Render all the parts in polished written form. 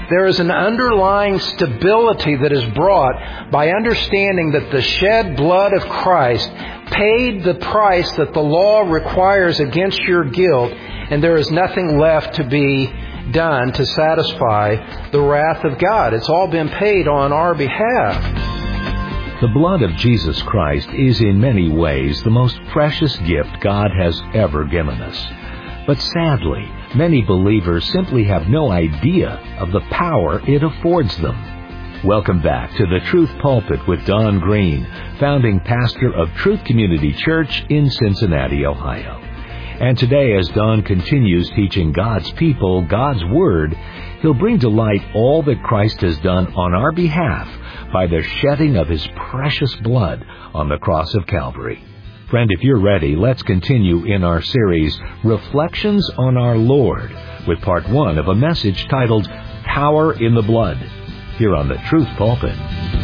There is an underlying stability that is brought by understanding that the shed blood of Christ paid the price that the law requires against your guilt, and there is nothing left to be done to satisfy the wrath of God. It's all been paid on our behalf. The blood of Jesus Christ is in many ways the most precious gift God has ever given us. But sadly, many believers simply have no idea of the power it affords them. Welcome back to the Truth Pulpit with Don Green, founding pastor of Truth Community Church in Cincinnati, Ohio. And today, as Don continues teaching God's people God's Word, he'll bring to light all that Christ has done on our behalf by the shedding of His precious blood on the cross of Calvary. Friend, if you're ready, let's continue in our series, Reflections on Our Lord, with part 1 of a message titled, Power in the Blood, here on the Truth Pulpit.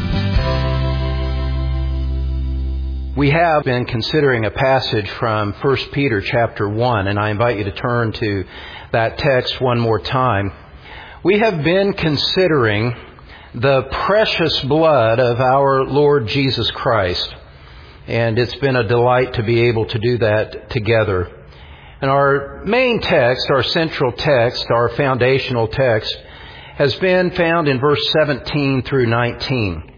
We have been considering a passage from 1 Peter chapter 1, and I invite you to turn to that text one more time. We have been considering the precious blood of our Lord Jesus Christ, and it's been a delight to be able to do that together. And our main text, our central text, our foundational text, has been found in verse 17 through 19,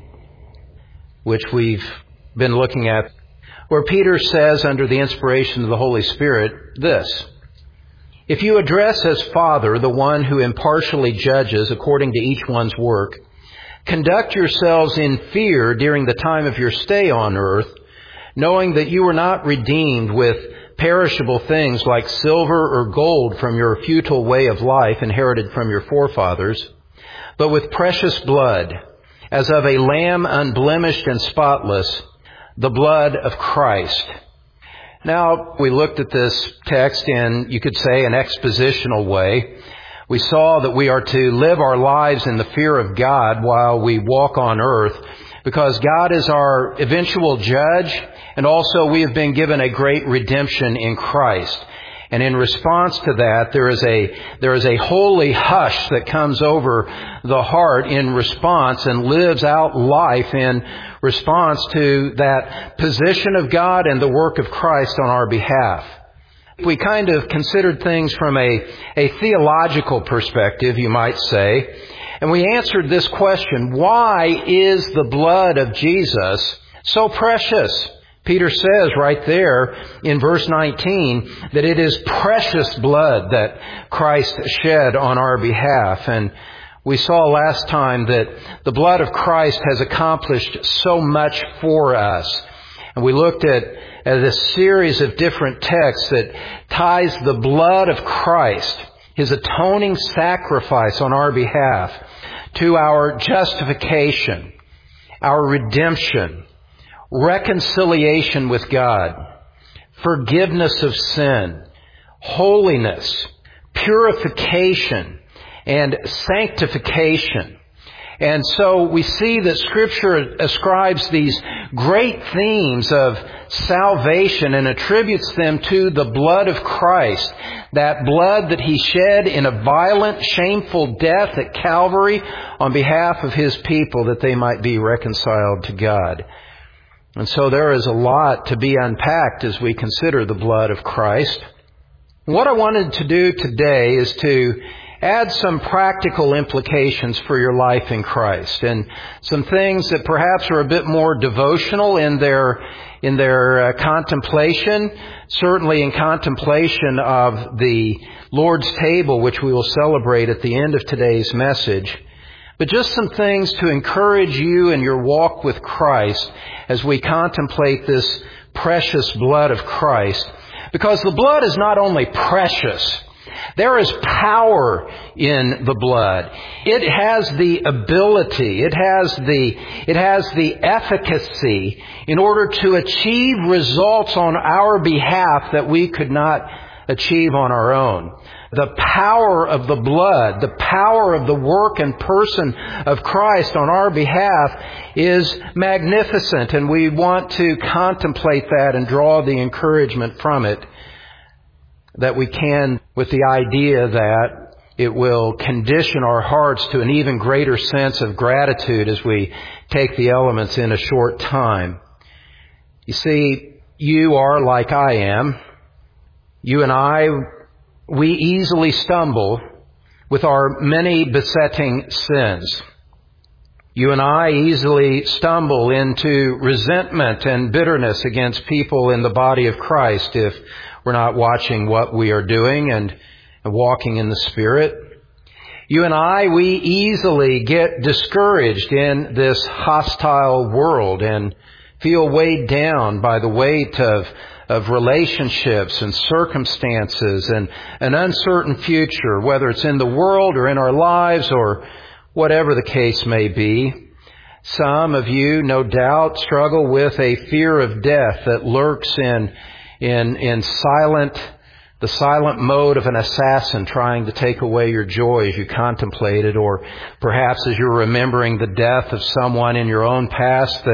which we've been looking at, where Peter says, under the inspiration of the Holy Spirit, this: If you address as Father the one who impartially judges according to each one's work, conduct yourselves in fear during the time of your stay on earth, knowing that you were not redeemed with perishable things like silver or gold from your futile way of life inherited from your forefathers, but with precious blood, as of a lamb unblemished and spotless, the blood of Christ. Now, we looked at this text in, you could say, an expositional way. We saw that we are to live our lives in the fear of God while we walk on earth, because God is our eventual judge, and also we have been given a great redemption in Christ. And in response to that, there is a holy hush that comes over the heart in response and lives out life in response to that position of God and the work of Christ on our behalf. We kind of considered things from a theological perspective, you might say. And we answered this question: why is the blood of Jesus so precious? Peter says right there in verse 19 that it is precious blood that Christ shed on our behalf. And we saw last time that the blood of Christ has accomplished so much for us. And we looked at a series of different texts that ties the blood of Christ, His atoning sacrifice on our behalf, to our justification, our redemption, reconciliation with God, forgiveness of sin, holiness, purification, and sanctification. And so we see that Scripture ascribes these great themes of salvation and attributes them to the blood of Christ, that blood that He shed in a violent, shameful death at Calvary on behalf of His people, that they might be reconciled to God. And so there is a lot to be unpacked as we consider the blood of Christ. What I wanted to do today is to add some practical implications for your life in Christ, and some things that perhaps are a bit more devotional in their contemplation, certainly in contemplation of the Lord's table, which we will celebrate at the end of today's message. But just some things to encourage you in your walk with Christ as we contemplate this precious blood of Christ. Because the blood is not only precious, there is power in the blood. It has the ability, it has the efficacy in order to achieve results on our behalf that we could not achieve on our own. The power of the blood, the power of the work and person of Christ on our behalf is magnificent, and we want to contemplate that and draw the encouragement from it that we can, with the idea that It will condition our hearts to an even greater sense of gratitude as we take the elements in a short time. You see, you are like I am. You and I, we easily stumble with our many besetting sins. You and I easily stumble into resentment and bitterness against people in the body of Christ if we're not watching what we are doing and walking in the Spirit. You and I, we easily get discouraged in this hostile world and feel weighed down by the weight of relationships and circumstances and an uncertain future, whether it's in the world or in our lives or whatever the case may be. Some of you, no doubt, struggle with a fear of death that lurks in the silent mode of an assassin trying to take away your joy as you contemplate it, or perhaps as you're remembering the death of someone in your own past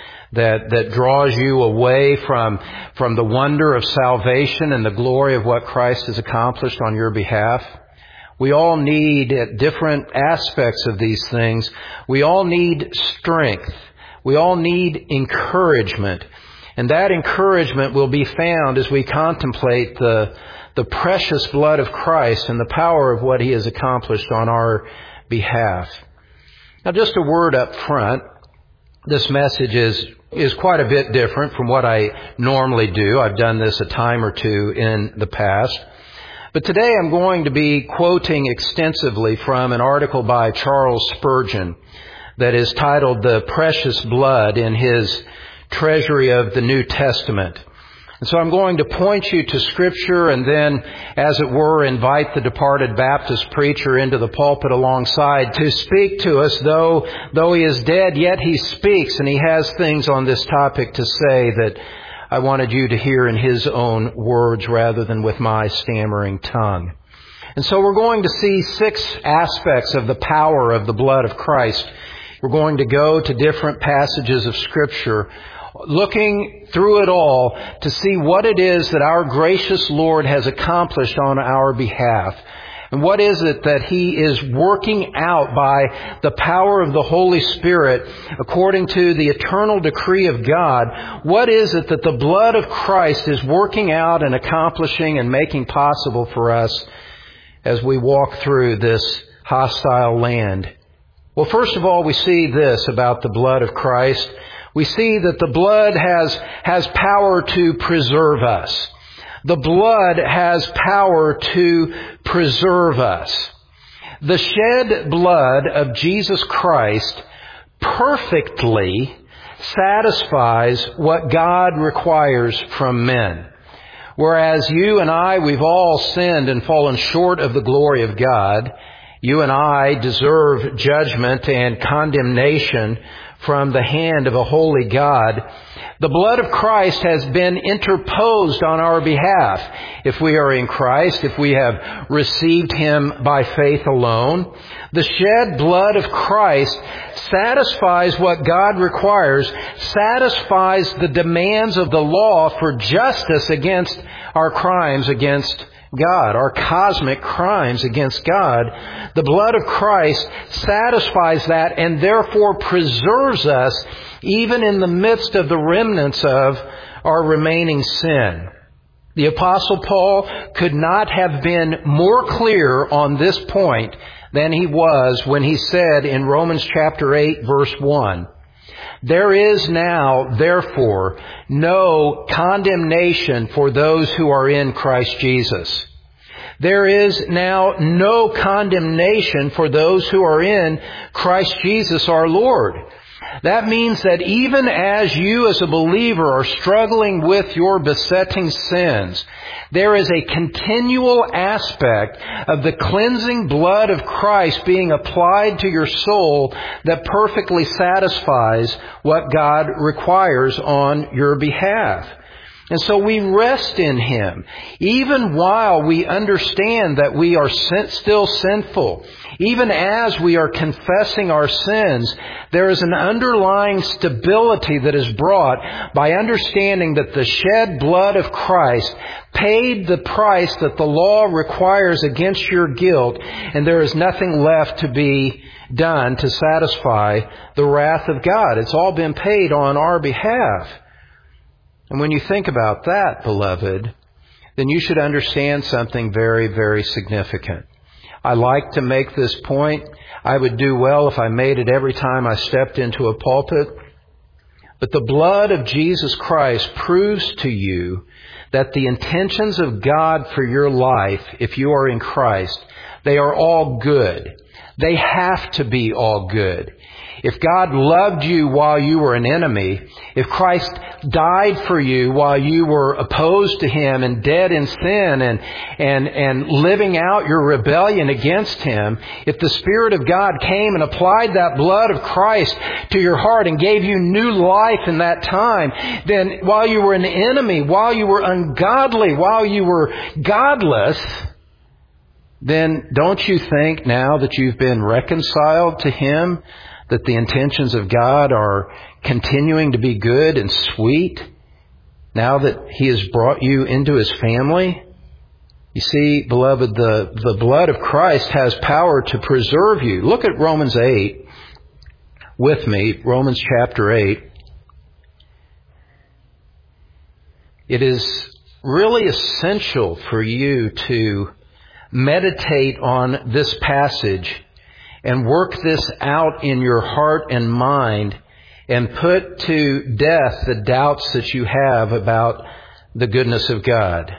that draws you away from the wonder of salvation and the glory of what Christ has accomplished on your behalf. We all need, at different aspects of these things, we all need strength. We all need encouragement. And that encouragement will be found as we contemplate the precious blood of Christ and the power of what He has accomplished on our behalf. Now, just a word up front. This message is quite a bit different from what I normally do. I've done this a time or two in the past. But today I'm going to be quoting extensively from an article by Charles Spurgeon that is titled "The Precious Blood" in his Treasury of the New Testament. And so I'm going to point you to Scripture and then, as it were, invite the departed Baptist preacher into the pulpit alongside to speak to us. Though he is dead, yet he speaks, and he has things on this topic to say that I wanted you to hear in his own words rather than with my stammering tongue. And so we're going to see 6 aspects of the power of the blood of Christ. We're going to go to different passages of Scripture, looking through it all to see what it is that our gracious Lord has accomplished on our behalf. And what is it that He is working out by the power of the Holy Spirit according to the eternal decree of God? What is it that the blood of Christ is working out and accomplishing and making possible for us as we walk through this hostile land? Well, first of all, we see this about the blood of Christ. We see that the blood has power to preserve us. The blood has power to preserve us. The shed blood of Jesus Christ perfectly satisfies what God requires from men. Whereas you and I, we've all sinned and fallen short of the glory of God. You and I deserve judgment and condemnation from the hand of a holy God. The blood of Christ has been interposed on our behalf. If we are in Christ, if we have received Him by faith alone, the shed blood of Christ satisfies what God requires, satisfies the demands of the law for justice against our crimes against God, our cosmic crimes against God. The blood of Christ satisfies that and therefore preserves us even in the midst of the remnants of our remaining sin. The Apostle Paul could not have been more clear on this point than he was when he said in Romans chapter 8, verse 1, "There is now, therefore, no condemnation for those who are in Christ Jesus." There is now no condemnation for those who are in Christ Jesus our Lord. That means that even as you as a believer are struggling with your besetting sins, there is a continual aspect of the cleansing blood of Christ being applied to your soul that perfectly satisfies what God requires on your behalf. And so we rest in Him, even while we understand that we are still sinful. Even as we are confessing our sins, there is an underlying stability that is brought by understanding that the shed blood of Christ paid the price that the law requires against your guilt, and there is nothing left to be done to satisfy the wrath of God. It's all been paid on our behalf. And when you think about that, beloved, then you should understand something very, very significant. I like to make this point. I would do well if I made it every time I stepped into a pulpit. But the blood of Jesus Christ proves to you that the intentions of God for your life, if you are in Christ, they are all good. They have to be all good. If God loved you while you were an enemy, if Christ died for you while you were opposed to Him and dead in sin and living out your rebellion against Him, if the Spirit of God came and applied that blood of Christ to your heart and gave you new life in that time, then while you were an enemy, while you were ungodly, while you were godless, then don't you think now that you've been reconciled to Him, that the intentions of God are continuing to be good and sweet now that He has brought you into His family? You see, beloved, the blood of Christ has power to preserve you. Look at Romans 8 with me, Romans chapter 8. It is really essential for you to meditate on this passage and work this out in your heart and mind and put to death the doubts that you have about the goodness of God.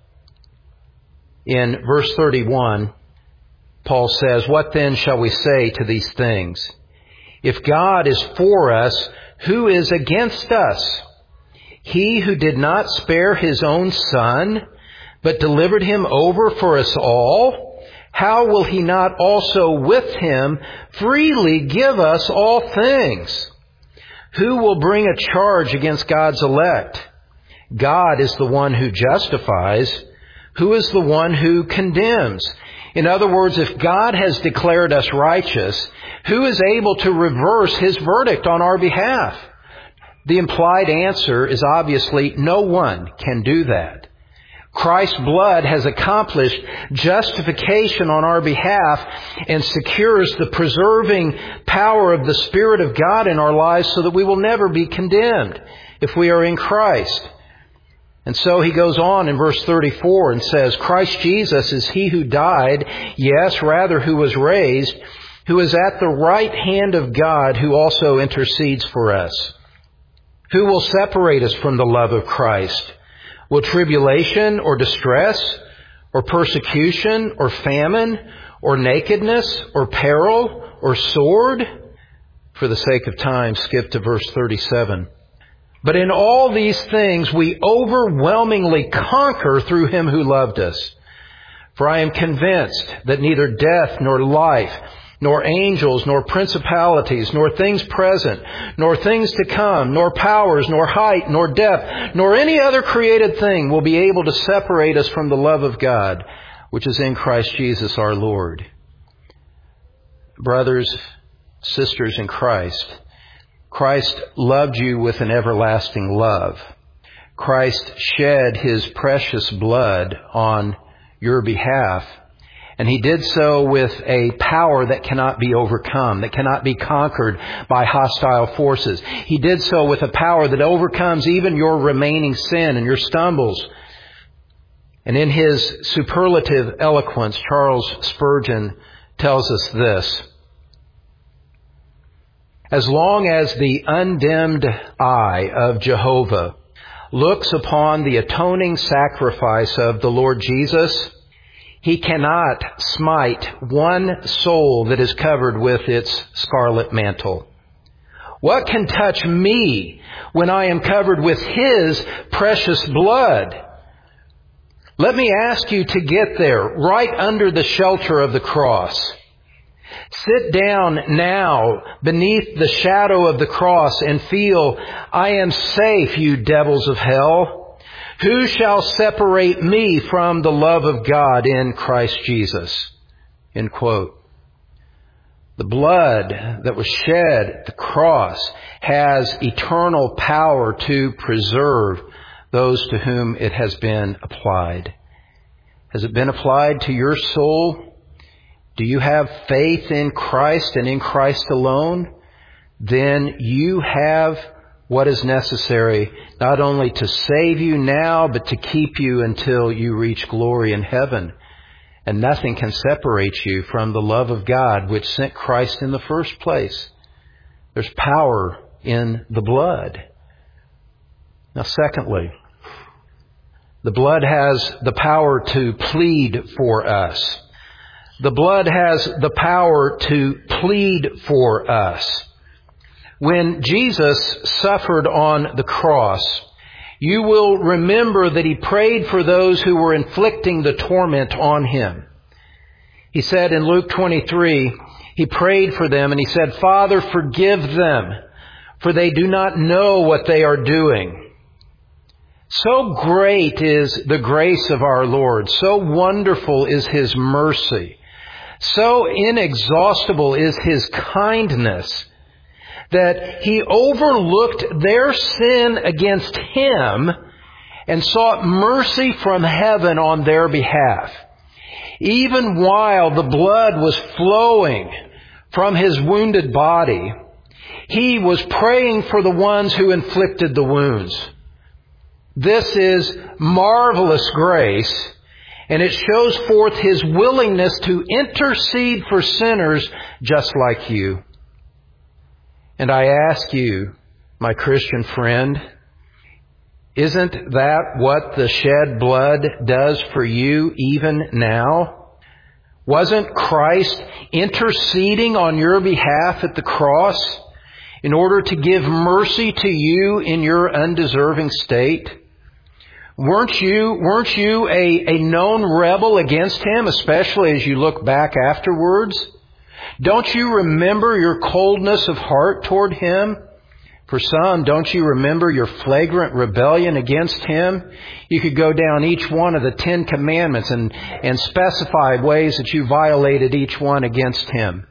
In verse 31, Paul says, "What then shall we say to these things? If God is for us, who is against us? He who did not spare His own Son, but delivered Him over for us all, how will He not also with Him freely give us all things? Who will bring a charge against God's elect? God is the one who justifies. Who is the one who condemns?" In other words, if God has declared us righteous, who is able to reverse His verdict on our behalf? The implied answer is obviously no one can do that. Christ's blood has accomplished justification on our behalf and secures the preserving power of the Spirit of God in our lives so that we will never be condemned if we are in Christ. And so he goes on in verse 34 and says, "Christ Jesus is He who died, yes, rather who was raised, who is at the right hand of God, who also intercedes for us. Who will separate us from the love of Christ? Will tribulation or distress or persecution or famine or nakedness or peril or sword?" For the sake of time, skip to verse 37. "But in all these things we overwhelmingly conquer through Him who loved us. For I am convinced that neither death nor life, nor angels, nor principalities, nor things present, nor things to come, nor powers, nor height, nor depth, nor any other created thing will be able to separate us from the love of God, which is in Christ Jesus our Lord." Brothers, sisters in Christ, Christ loved you with an everlasting love. Christ shed His precious blood on your behalf. And He did so with a power that cannot be overcome, that cannot be conquered by hostile forces. He did so with a power that overcomes even your remaining sin and your stumbles. And in his superlative eloquence, Charles Spurgeon tells us this: "As long as the undimmed eye of Jehovah looks upon the atoning sacrifice of the Lord Jesus, He cannot smite one soul that is covered with its scarlet mantle. What can touch me when I am covered with His precious blood? Let me ask you to get there, right under the shelter of the cross. Sit down now beneath the shadow of the cross and feel, I am safe, you devils of hell. Who shall separate me from the love of God in Christ Jesus? End quote. The blood that was shed at the cross has eternal power to preserve those to whom it has been applied. Has it been applied to your soul? Do you have faith in Christ and in Christ alone? Then you have what is necessary not only to save you now, but to keep you until you reach glory in heaven. And nothing can separate you from the love of God, which sent Christ in the first place. There's power in the blood. Now, secondly, the blood has the power to plead for us. The blood has the power to plead for us. When Jesus suffered on the cross, you will remember that He prayed for those who were inflicting the torment on Him. He said in Luke 23, He prayed for them and He said, "Father, forgive them, for they do not know what they are doing." So great is the grace of our Lord. So wonderful is His mercy. So inexhaustible is His kindness that He overlooked their sin against Him and sought mercy from heaven on their behalf. Even while the blood was flowing from His wounded body, He was praying for the ones who inflicted the wounds. This is marvelous grace, and it shows forth His willingness to intercede for sinners just like you. And I ask you, my Christian friend, isn't that what the shed blood does for you even now? Wasn't Christ interceding on your behalf at the cross in order to give mercy to you in your undeserving state? Weren't you a known rebel against Him, especially as you look back afterwards? Don't you remember your coldness of heart toward Him? For some, don't you remember your flagrant rebellion against Him? You could go down each one of the 10 Commandments and specify ways that you violated each one against Him.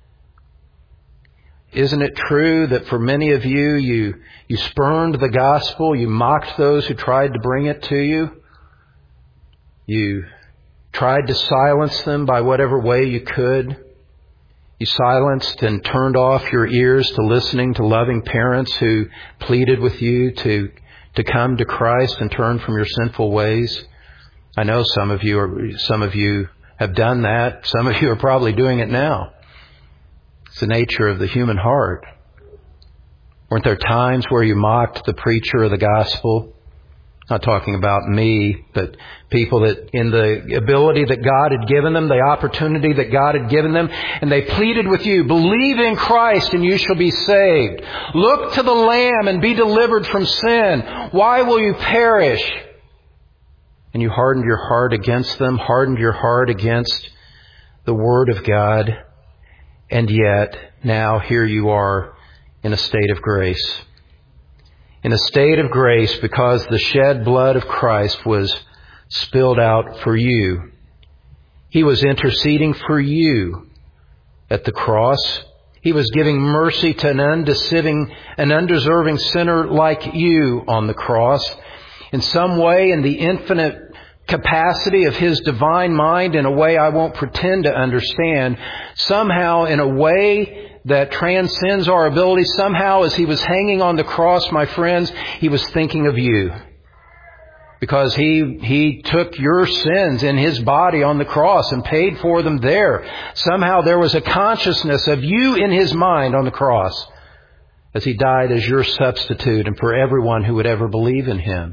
Isn't it true that for many of you, you spurned the gospel, you mocked those who tried to bring it to you? You tried to silence them by whatever way you could. You silenced and turned off your ears to listening to loving parents who pleaded with you to come to Christ and turn from your sinful ways. I know some of you have done that. Some of you are probably doing it now. It's the nature of the human heart. Weren't there times where you mocked the preacher of the gospel? Not talking about me, but people that in the ability that God had given them, the opportunity that God had given them, and they pleaded with you, "Believe in Christ and you shall be saved. Look to the Lamb and be delivered from sin. Why will you perish?" And you hardened your heart against them, hardened your heart against the Word of God, and yet now here you are in a state of grace. In a state of grace because the shed blood of Christ was spilled out for you. He was interceding for you at the cross. He was giving mercy to an undeserving sinner like you on the cross. In some way, in the infinite capacity of His divine mind, in a way I won't pretend to understand, somehow in a way that transcends our ability, somehow as He was hanging on the cross, my friends, He was thinking of you. Because He took your sins in His body on the cross and paid for them there. Somehow there was a consciousness of you in His mind on the cross as He died as your substitute and for everyone who would ever believe in Him.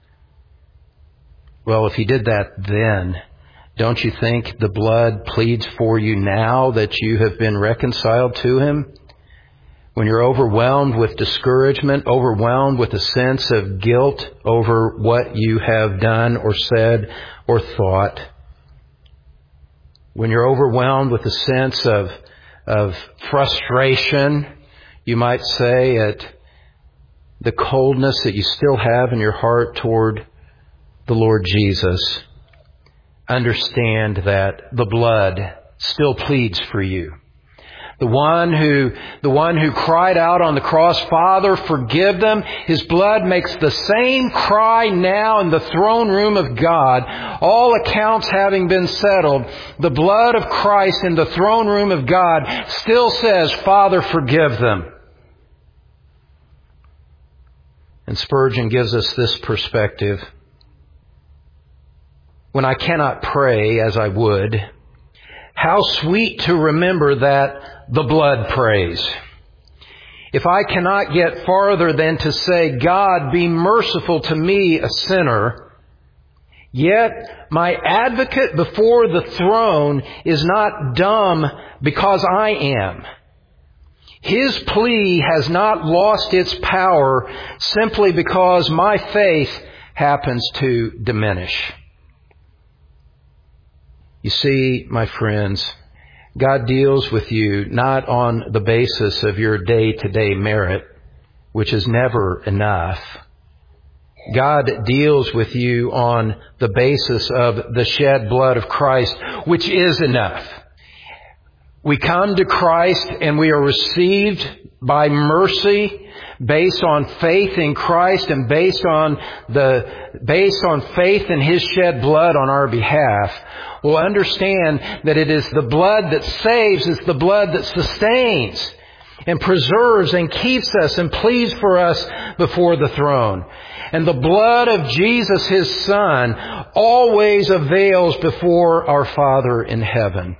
Well, if He did that then, don't you think the blood pleads for you now that you have been reconciled to Him? When you're overwhelmed with discouragement, overwhelmed with a sense of guilt over what you have done or said or thought. When you're overwhelmed with a sense of frustration, you might say, at the coldness that you still have in your heart toward the Lord Jesus, understand that the blood still pleads for you. The one who cried out on the cross, Father, forgive them. His blood makes the same cry now in the throne room of God. All accounts having been settled, the blood of Christ in the throne room of God still says, Father, forgive them. And Spurgeon gives us this perspective. When I cannot pray as I would, how sweet to remember that the blood prays. If I cannot get farther than to say, God, be merciful to me, a sinner, yet my advocate before the throne is not dumb because I am. His plea has not lost its power simply because my faith happens to diminish. You see, my friends, God deals with you not on the basis of your day-to-day merit, which is never enough. God deals with you on the basis of the shed blood of Christ, which is enough. We come to Christ and we are received by mercy based on faith in Christ and based on faith in His shed blood on our behalf. We'll understand that it is the blood that saves, it's the blood that sustains and preserves and keeps us and pleads for us before the throne. And the blood of Jesus, His Son, always avails before our Father in heaven.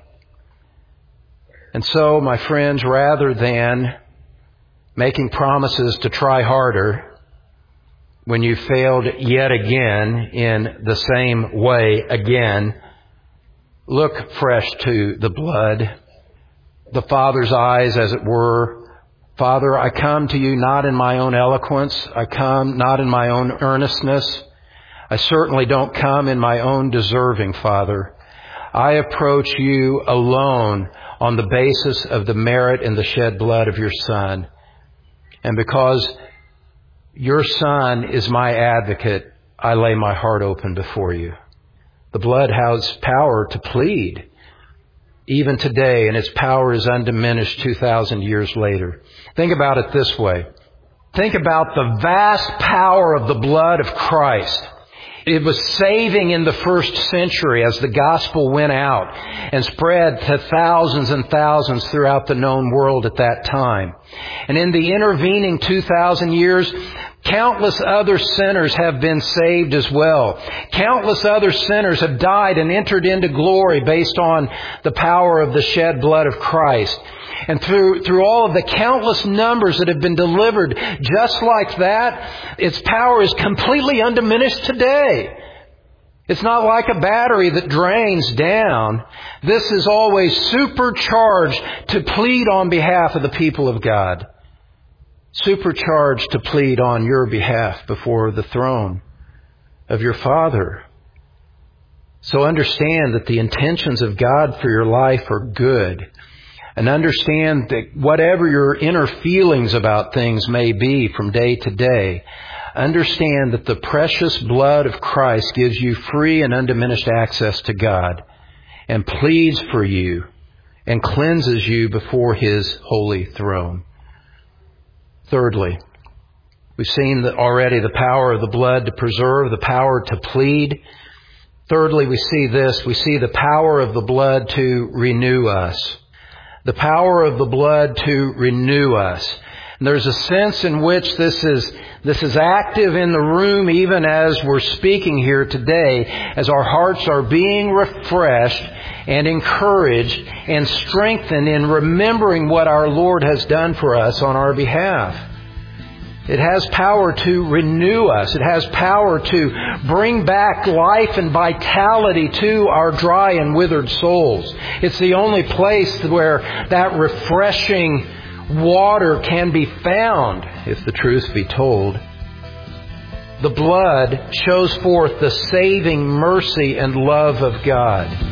And so, my friends, rather than making promises to try harder when you failed yet again in the same way again, look fresh to the blood, the Father's eyes, as it were. Father, I come to you not in my own eloquence. I come not in my own earnestness. I certainly don't come in my own deserving, Father. I approach you alone on the basis of the merit and the shed blood of your Son. And because your Son is my advocate, I lay my heart open before you. The blood has power to plead, even today, and its power is undiminished 2,000 years later. Think about it this way. Think about the vast power of the blood of Christ. It was saving in the first century as the gospel went out and spread to thousands and thousands throughout the known world at that time. And in the intervening 2,000 years, countless other sinners have been saved as well. Countless other sinners have died and entered into glory based on the power of the shed blood of Christ. And through all of the countless numbers that have been delivered just like that, its power is completely undiminished today. It's not like a battery that drains down. This is always supercharged to plead on behalf of the people of God. Supercharged to plead on your behalf before the throne of your Father. So understand that the intentions of God for your life are good. And understand that whatever your inner feelings about things may be from day to day, understand that the precious blood of Christ gives you free and undiminished access to God and pleads for you and cleanses you before His holy throne. Thirdly, we've seen already the power of the blood to preserve, the power to plead. Thirdly, we see this. We see the power of the blood to renew us. The power of the blood to renew us. And there's a sense in which this is active in the room even as we're speaking here today, as our hearts are being refreshed and encouraged and strengthened in remembering what our Lord has done for us on our behalf. It has power to renew us. It has power to bring back life and vitality to our dry and withered souls. It's the only place where that refreshing water can be found, if the truth be told. The blood shows forth the saving mercy and love of God.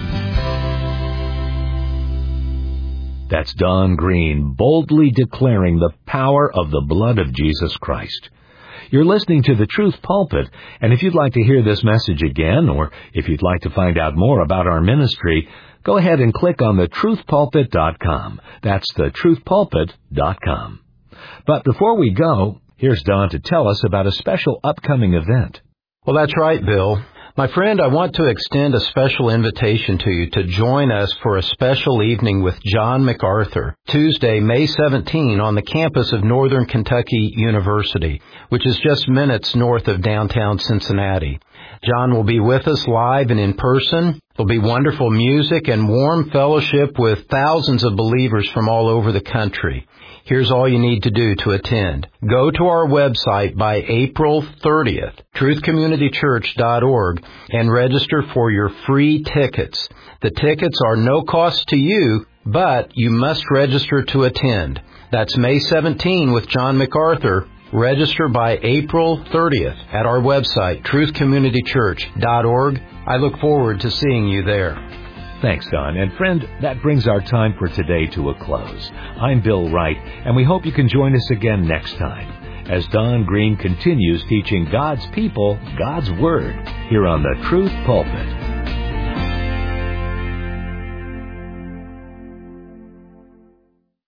That's Don Green boldly declaring the power of the blood of Jesus Christ. You're listening to The Truth Pulpit, and if you'd like to hear this message again, or if you'd like to find out more about our ministry, go ahead and click on thetruthpulpit.com. That's thetruthpulpit.com. But before we go, here's Don to tell us about a special upcoming event. Well, that's right, Bill. My friend, I want to extend a special invitation to you to join us for a special evening with John MacArthur, Tuesday, May 17, on the campus of Northern Kentucky University, which is just minutes north of downtown Cincinnati. John will be with us live and in person. There'll be wonderful music and warm fellowship with thousands of believers from all over the country. Here's all you need to do to attend. Go to our website by April 30th, truthcommunitychurch.org, and register for your free tickets. The tickets are no cost to you, but you must register to attend. That's May 17 with John MacArthur. Register by April 30th at our website, truthcommunitychurch.org. I look forward to seeing you there. Thanks, Don. And friend, that brings our time for today to a close. I'm Bill Wright, and we hope you can join us again next time as Don Green continues teaching God's people God's Word here on The Truth Pulpit.